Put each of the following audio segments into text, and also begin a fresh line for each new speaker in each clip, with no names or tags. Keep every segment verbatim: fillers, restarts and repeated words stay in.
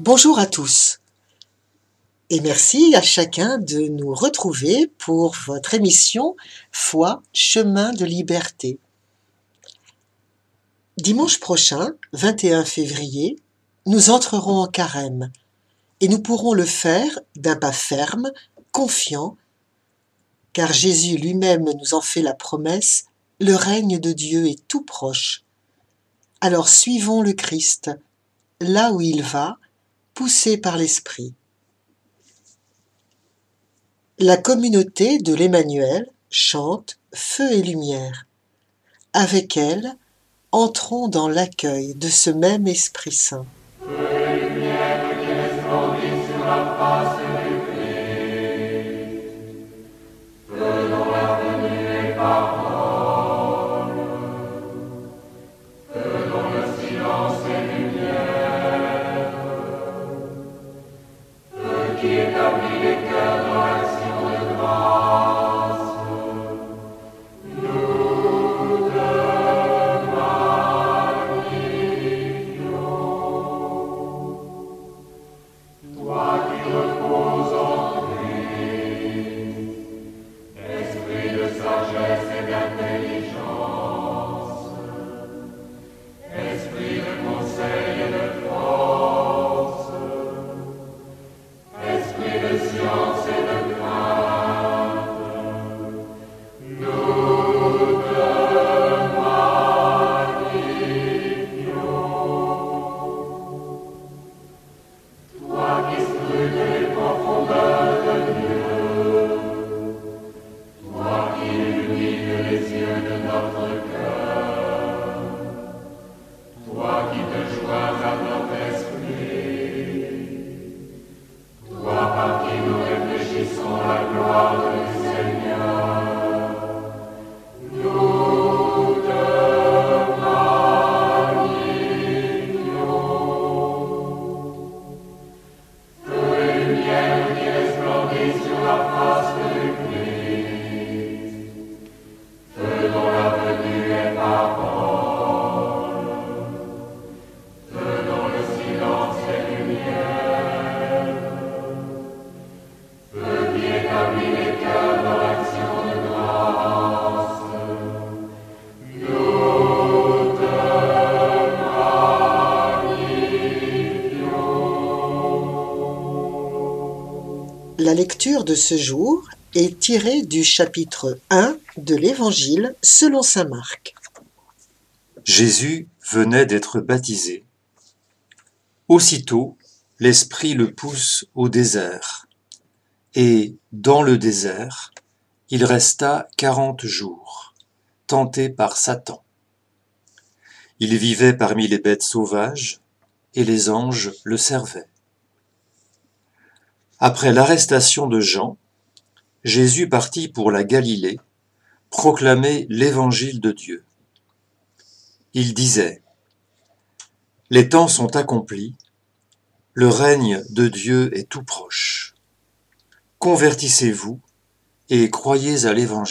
Bonjour à tous et merci à chacun de nous retrouver pour votre émission Foi, chemin de liberté. Dimanche prochain, vingt et un février, nous entrerons en carême et nous pourrons le faire d'un pas ferme, confiant, car Jésus lui-même nous en fait la promesse, le règne de Dieu est tout proche. Alors suivons le Christ, là où il va, poussé par l'Esprit. La communauté de l'Emmanuel chante Feu et lumière. Avec elle, entrons dans l'accueil de ce même Esprit Saint.
Feu et lumière qui resplendit sur la face du Christ. Feu dont la venue est parole. Feu dont le silence est lumière. Feu qui établit les cœurs dans l'action de grâce. Nous te magnifions. Toi qui reposes en Christ, esprit de sagesse et d'intelligence, esprit de conseil et de force, esprit de science et de crainte, nous te magnifions. Toi qui scrutes les profondeurs de Dieu, toi qui illumines les yeux de notre cœur, toi qui te joins à notre esprit, toi par qui nous réfléchissons la gloire du Seigneur, nous te magnifions. Feu et lumière qui resplendit sur la face du Christ, feu dont la venue est parole, feu dont le silence est lumière, feu qui établit les cœurs dans l'action de grâce, nous te magnifions.
La lecture de ce jour est tirée du chapitre un de l'Évangile selon saint Marc.
Jésus venait d'être baptisé. Aussitôt, l'Esprit le pousse au désert. Et, dans le désert, il resta quarante jours, tenté par Satan. Il vivait parmi les bêtes sauvages, et les anges le servaient. Après l'arrestation de Jean, Jésus partit pour la Galilée, proclamer l'évangile de Dieu. Il disait : « Les temps sont accomplis, le règne de Dieu est tout proche. Convertissez-vous et croyez à l'évangile. »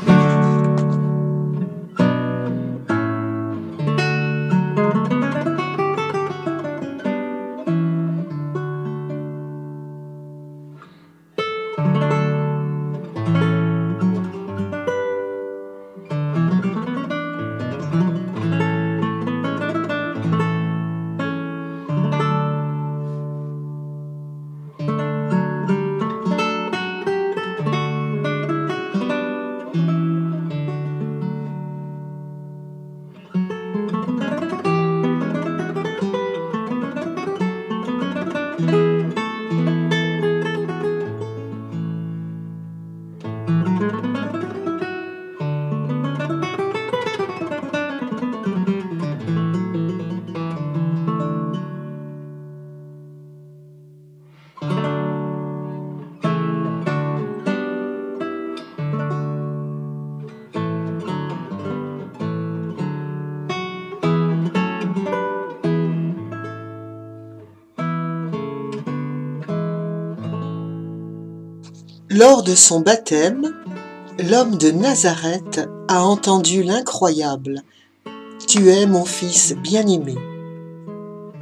Lors de son baptême, l'homme de Nazareth a entendu l'incroyable « Tu es mon fils bien-aimé ».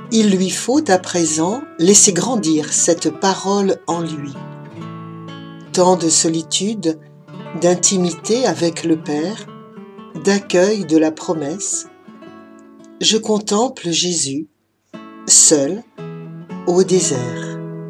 Il lui faut à présent laisser grandir cette parole en lui. Tant de solitude, d'intimité avec le Père, d'accueil de la promesse. Je contemple Jésus, seul, au désert.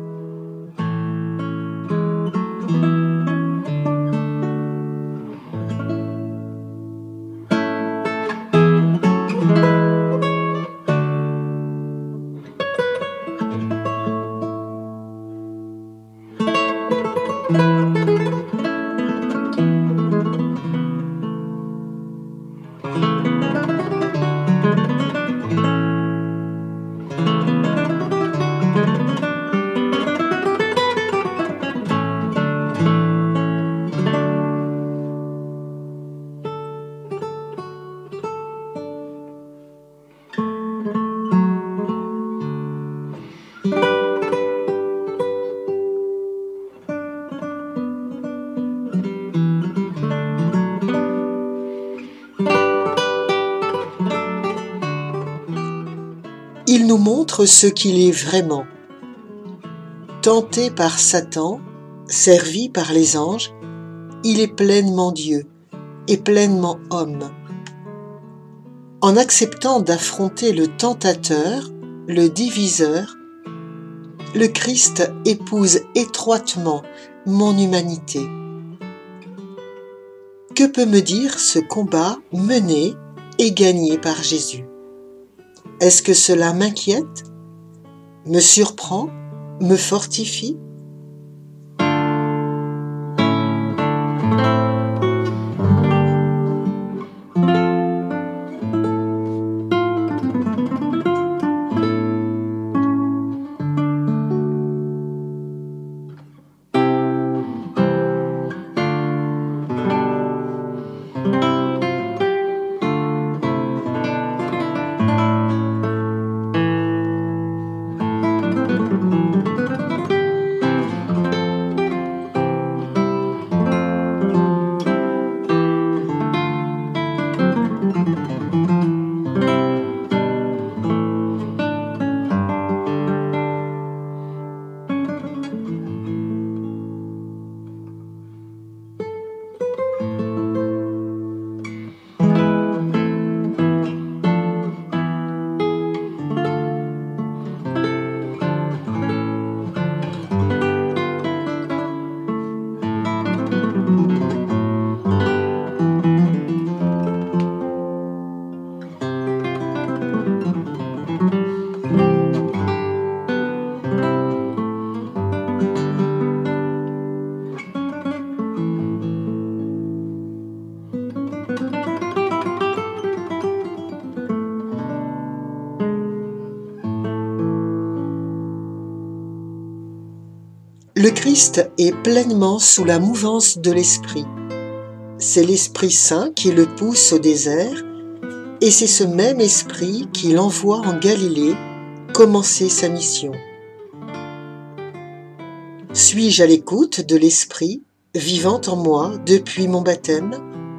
Il nous montre ce qu'il est vraiment. Tenté par Satan, servi par les anges, il est pleinement Dieu et pleinement homme. En acceptant d'affronter le tentateur, le diviseur, le Christ épouse étroitement mon humanité. Que peut me dire ce combat mené et gagné par Jésus? Est-ce que cela m'inquiète, me surprend, me fortifie? Le Christ est pleinement sous la mouvance de l'Esprit. C'est l'Esprit Saint qui le pousse au désert, et c'est ce même Esprit qui l'envoie en Galilée commencer sa mission. Suis-je à l'écoute de l'Esprit vivant en moi depuis mon baptême?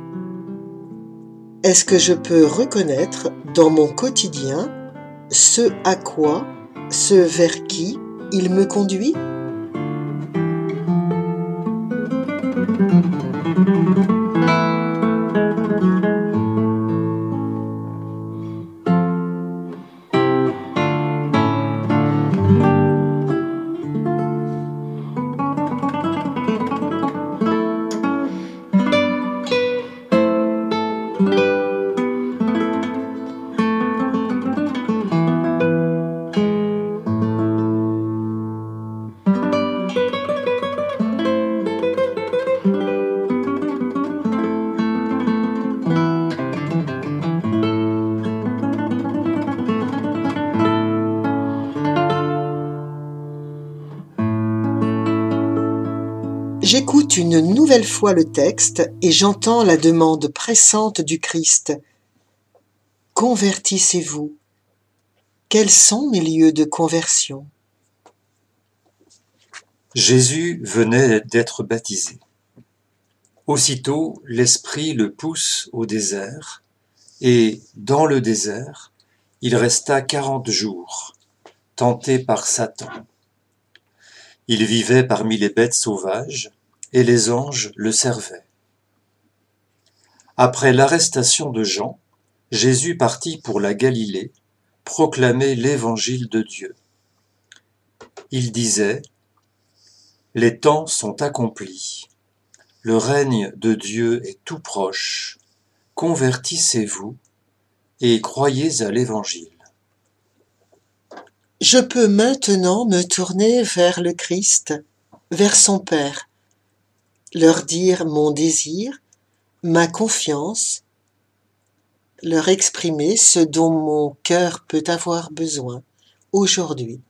Est-ce que je peux reconnaître dans mon quotidien ce à quoi, ce vers qui il me conduit? J'écoute une nouvelle fois le texte et j'entends la demande pressante du Christ. Convertissez-vous. Quels sont mes lieux de conversion?
Jésus venait d'être baptisé. Aussitôt, l'Esprit le pousse au désert, et dans le désert, il resta quarante jours, tenté par Satan. Il vivait parmi les bêtes sauvages, et les anges le servaient. Après l'arrestation de Jean, Jésus partit pour la Galilée, proclamer l'évangile de Dieu. Il disait : « Les temps sont accomplis, le règne de Dieu est tout proche, convertissez-vous et croyez à l'évangile. »
Je peux maintenant me tourner vers le Christ, vers son Père, leur dire mon désir, ma confiance, leur exprimer ce dont mon cœur peut avoir besoin aujourd'hui.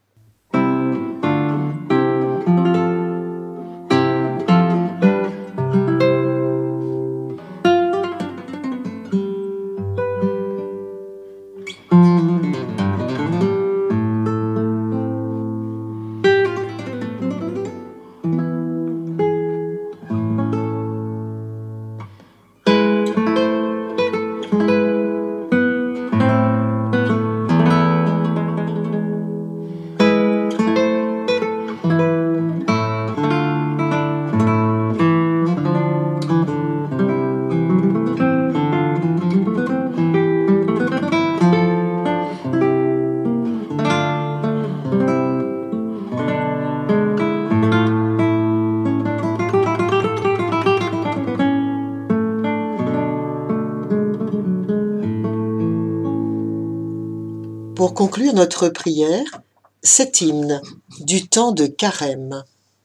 Pour conclure notre prière, cet hymne du temps de Carême.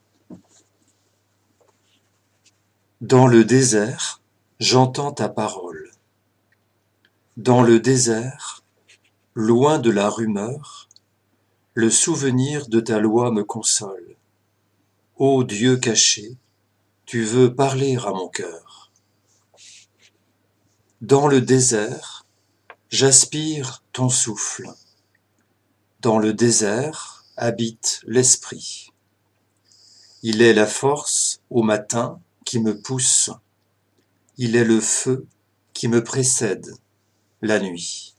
Dans le désert, j'entends ta parole. Dans le désert, loin de la rumeur, le souvenir de ta loi me console. Ô Dieu caché, tu veux parler à mon cœur. Dans le désert, j'aspire ton souffle. Dans le désert habite l'esprit. Il est la force au matin qui me pousse. Il est le feu qui me précède la nuit.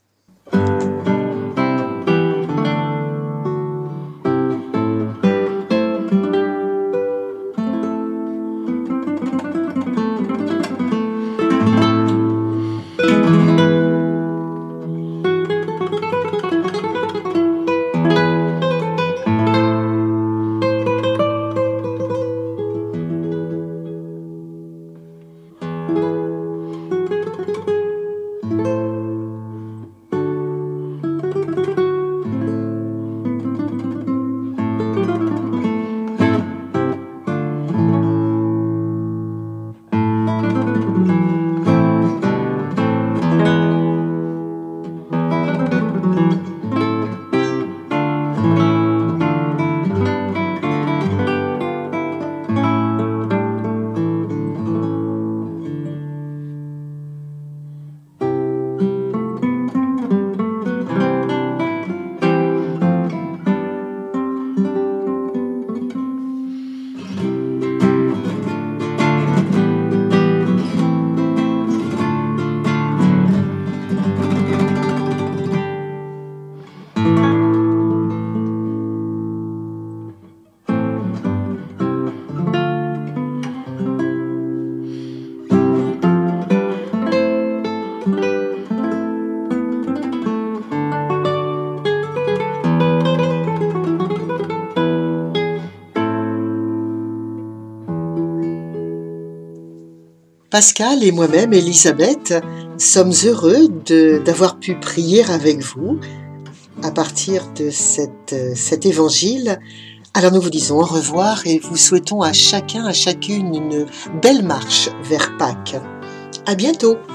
Pascal et moi-même, Elisabeth, sommes heureux de, d'avoir pu prier avec vous à partir de cette, cet évangile. Alors nous vous disons au revoir et vous souhaitons à chacun, à chacune une belle marche vers Pâques. À bientôt!